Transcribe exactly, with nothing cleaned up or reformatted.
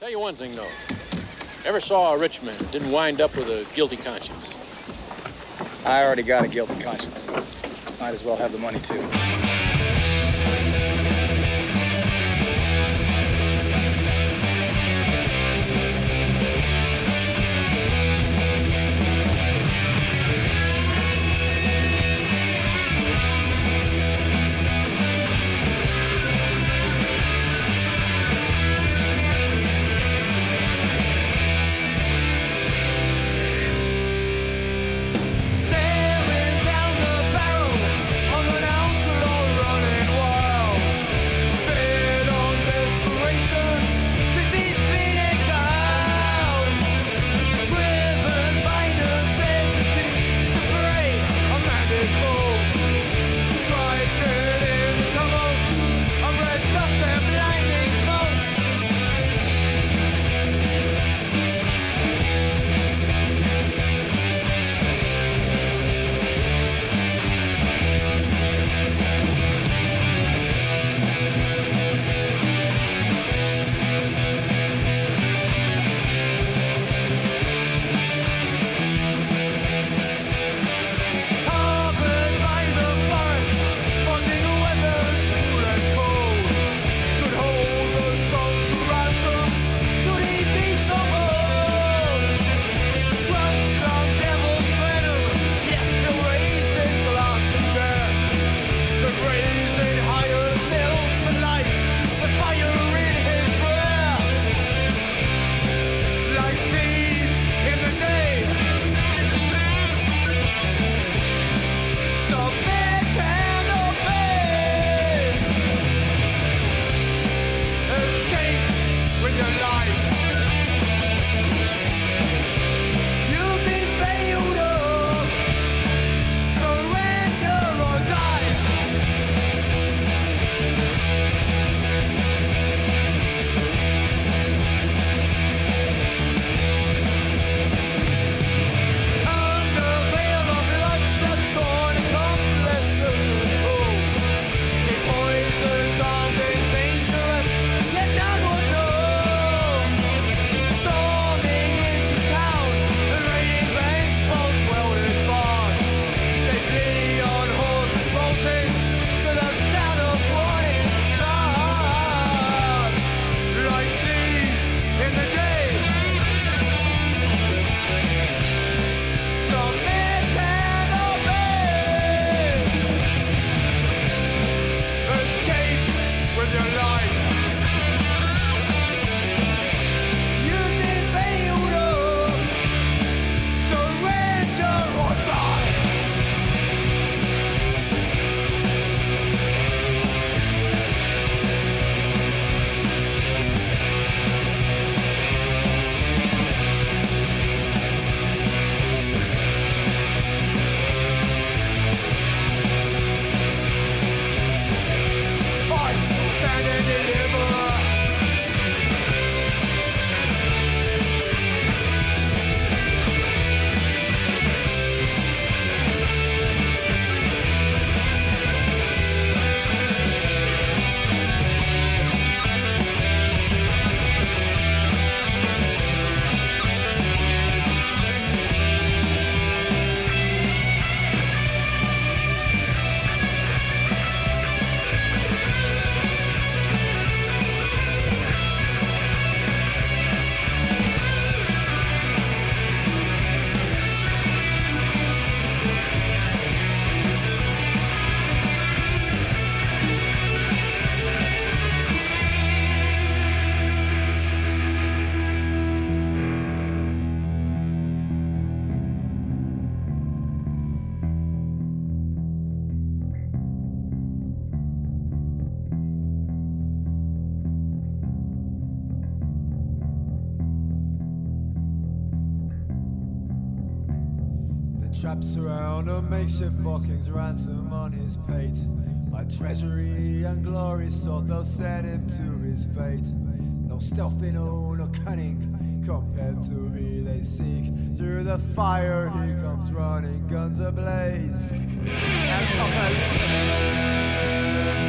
Tell you one thing, though. Ever saw a rich man that didn't wind up with a guilty conscience? I already got a guilty conscience. Might as well have the money, too. Traps around a makeshift Vikings ransom on his pate. By treasury and glory sought, they'll send him to his fate. No stealthy, no, no cunning, compared to me they seek. Through the fire he comes running, guns ablaze, and tough as tin.